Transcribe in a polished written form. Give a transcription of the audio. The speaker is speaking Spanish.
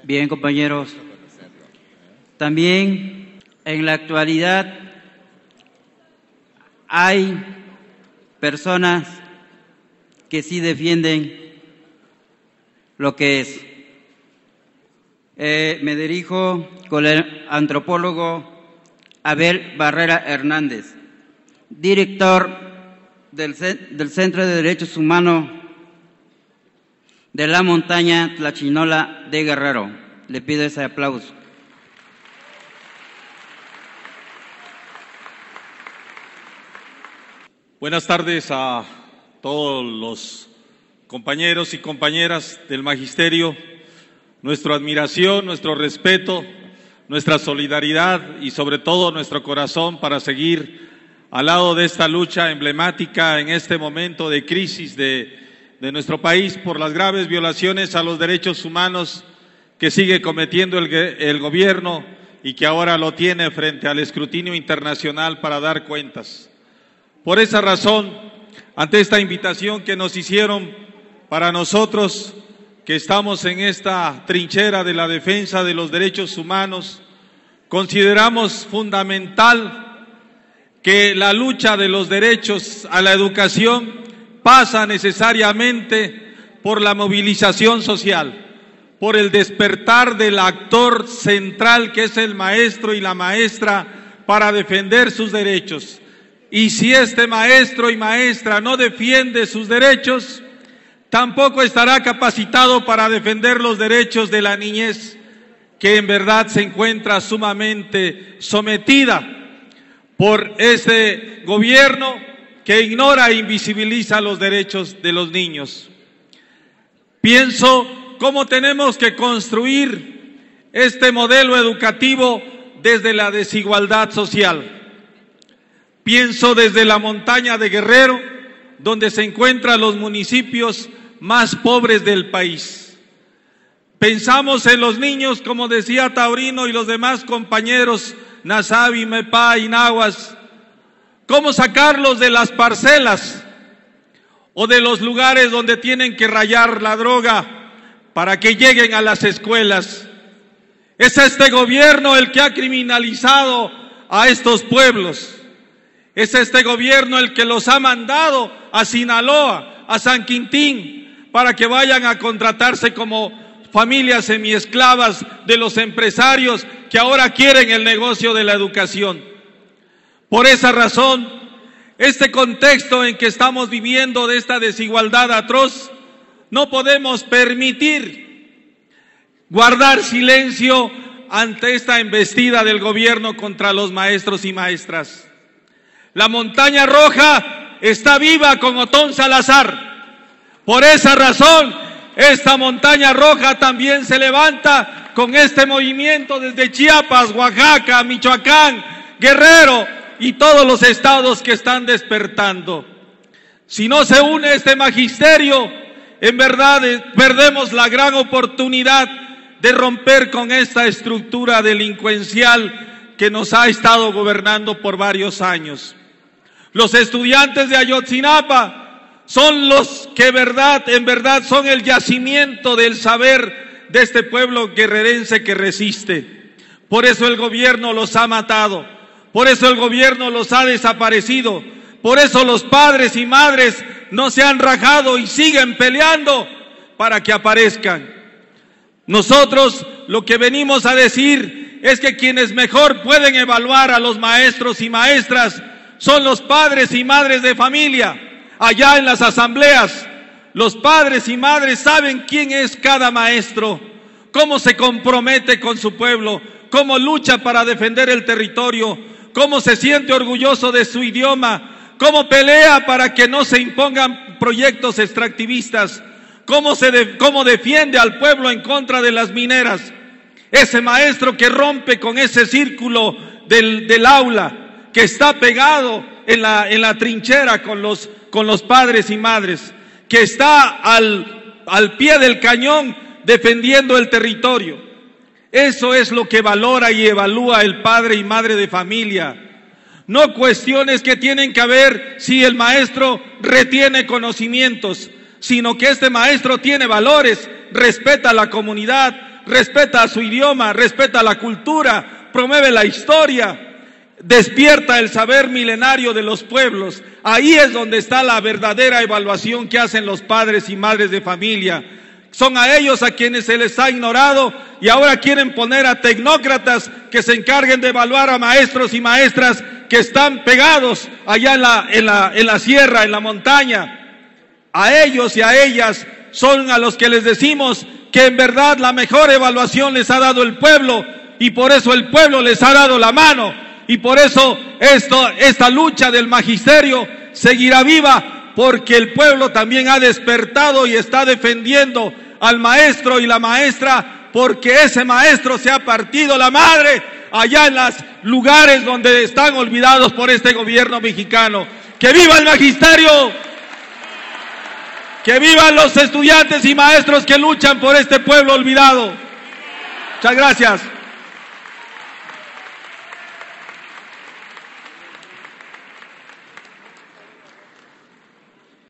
Bien, compañeros. También en la actualidad hay personas que sí defienden lo que es. Me dirijo con el antropólogo Abel Barrera Hernández, director del Centro de Derechos Humanos de la montaña Tlachinola de Guerrero. Le pido ese aplauso. Buenas tardes a todos los compañeros y compañeras del magisterio. Nuestra admiración, nuestro respeto, nuestra solidaridad y sobre todo nuestro corazón para seguir al lado de esta lucha emblemática en este momento de crisis de nuestro país por las graves violaciones a los derechos humanos que sigue cometiendo el gobierno y que ahora lo tiene frente al escrutinio internacional para dar cuentas. Por esa razón, ante esta invitación que nos hicieron para nosotros, que estamos en esta trinchera de la defensa de los derechos humanos, consideramos fundamental que la lucha de los derechos a la educación pasa necesariamente por la movilización social, por el despertar del actor central que es el maestro y la maestra para defender sus derechos. Y si este maestro y maestra no defiende sus derechos, tampoco estará capacitado para defender los derechos de la niñez, que en verdad se encuentra sumamente sometida por ese gobierno que ignora e invisibiliza los derechos de los niños. Pienso cómo tenemos que construir este modelo educativo desde la desigualdad social. Pienso desde la montaña de Guerrero, donde se encuentran los municipios más pobres del país. Pensamos en los niños, como decía Taurino y los demás compañeros, Nasabi, Mepa y Nahuas, cómo sacarlos de las parcelas o de los lugares donde tienen que rayar la droga para que lleguen a las escuelas. Es este gobierno el que ha criminalizado a estos pueblos. Es este gobierno el que los ha mandado a Sinaloa, a San Quintín, para que vayan a contratarse como familias semiesclavas de los empresarios que ahora quieren el negocio de la educación. Por esa razón, este contexto en que estamos viviendo de esta desigualdad atroz, no podemos permitir guardar silencio ante esta embestida del gobierno contra los maestros y maestras. La montaña roja está viva con Otón Salazar. Por esa razón, esta montaña roja también se levanta con este movimiento desde Chiapas, Oaxaca, Michoacán, Guerrero y todos los estados que están despertando. Si no se une este magisterio, en verdad perdemos la gran oportunidad de romper con esta estructura delincuencial que nos ha estado gobernando por varios años. Los estudiantes de Ayotzinapa son los que en verdad son el yacimiento del saber de este pueblo guerrerense que resiste. Por eso el gobierno los ha matado, por eso el gobierno los ha desaparecido, por eso los padres y madres no se han rajado y siguen peleando para que aparezcan. Nosotros lo que venimos a decir es que quienes mejor pueden evaluar a los maestros y maestras son los padres y madres de familia. Allá en las asambleas, los padres y madres saben quién es cada maestro, cómo se compromete con su pueblo, cómo lucha para defender el territorio, cómo se siente orgulloso de su idioma, cómo pelea para que no se impongan proyectos extractivistas, cómo defiende al pueblo en contra de las mineras. Ese maestro que rompe con ese círculo del aula, que está pegado en la trinchera con los padres y madres, que está al pie del cañón defendiendo el territorio. Eso es lo que valora y evalúa el padre y madre de familia. No cuestiones que tienen que ver si el maestro retiene conocimientos, sino que este maestro tiene valores, respeta a la comunidad, respeta su idioma, respeta la cultura, promueve la historia, despierta el saber milenario de los pueblos. Ahí es donde está la verdadera evaluación que hacen los padres y madres de familia. Son a ellos a quienes se les ha ignorado y ahora quieren poner a tecnócratas que se encarguen de evaluar a maestros y maestras que están pegados allá en la sierra, en la montaña. A ellos y a ellas son a los que les decimos que en verdad la mejor evaluación les ha dado el pueblo, y por eso el pueblo les ha dado la mano, y por eso esta lucha del magisterio seguirá viva, porque el pueblo también ha despertado y está defendiendo al maestro y la maestra, porque ese maestro se ha partido la madre allá en los lugares donde están olvidados por este gobierno mexicano. ¡Que viva el magisterio! ¡Que vivan los estudiantes y maestros que luchan por este pueblo olvidado! Muchas gracias.